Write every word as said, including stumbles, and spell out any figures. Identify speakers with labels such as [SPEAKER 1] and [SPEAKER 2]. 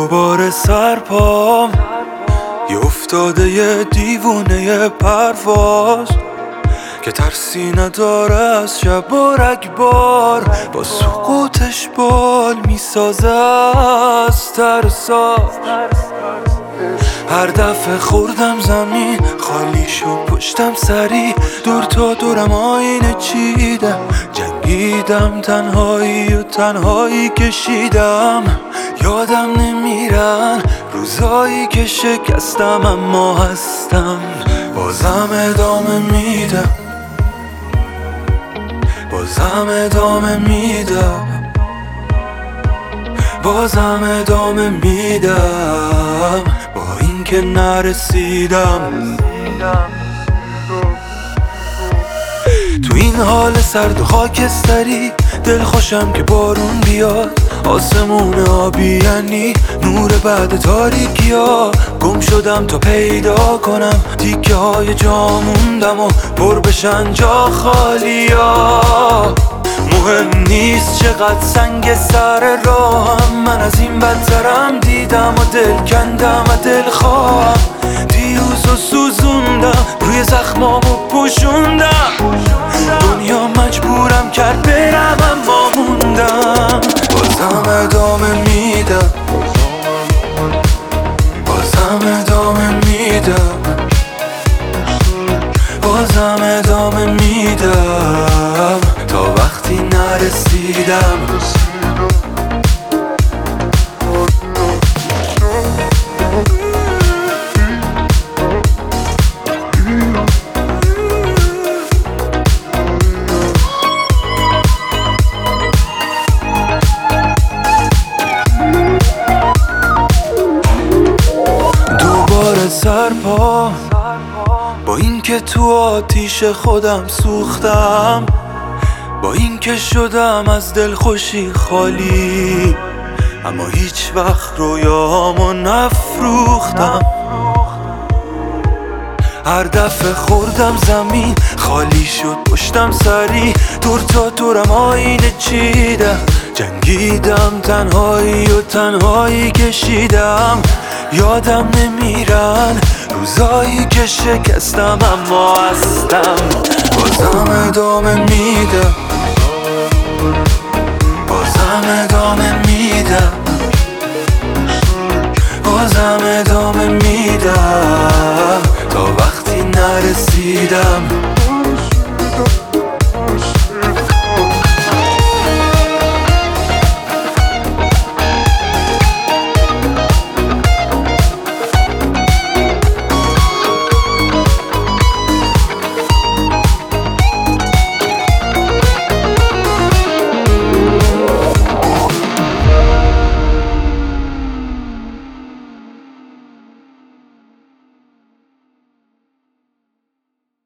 [SPEAKER 1] دوباره سرپام یه افتاده یه دیوونه پرواز که ترسی نداره از شب و رگبار، با سقوطش بال میسازه از ترسا. هر دفعه خوردم زمین خالی شد پشتم سری، دور تا دورم آینه چیدم، جنگیدم تنهایی و تنهایی کشیدم. یادم نمیرن روزایی که شکستم اما هستم، بازم ادامه میدم، بازم ادامه میدم، بازم ادامه میدم، با اینکه نرسیدم. تو این حال سرد و خاکستری دل خوشم که بارون بیاد، آسمون آبی یعنی نور بعد تاریکی ها. گم شدم تا پیدا کنم تیکه های جا موندم و پر بشن جا خالی ها. مهم نیست چقدر سنگ سر راهم، من از این بدترم دیدم و دل کندم و دل خواهم. دیروز و سوزوندم روی زخمامو پوشوندم، دنیا مجبورم کرد برم اما موندم. بازم ادامه میدم، بازم ادامه میدم، بازم ادامه میدم، تا وقتی نرسیدم. سرپا با اینکه تو آتیش خودم سوختم، با اینکه شدم از دلخوشی خالی، اما هیچ وقت رویامو نفروختم. هر دفعه خوردم زمین خالی شد پشتم سری، دور تا دورم آینه چیدم، جنگیدم تنهایی و تنهایی کشیدم. یادم نمیرن روزایی که شکستم اما هستم، بازم ادامه میدم، بازم ادامه میدم، بازم ادامه میدم،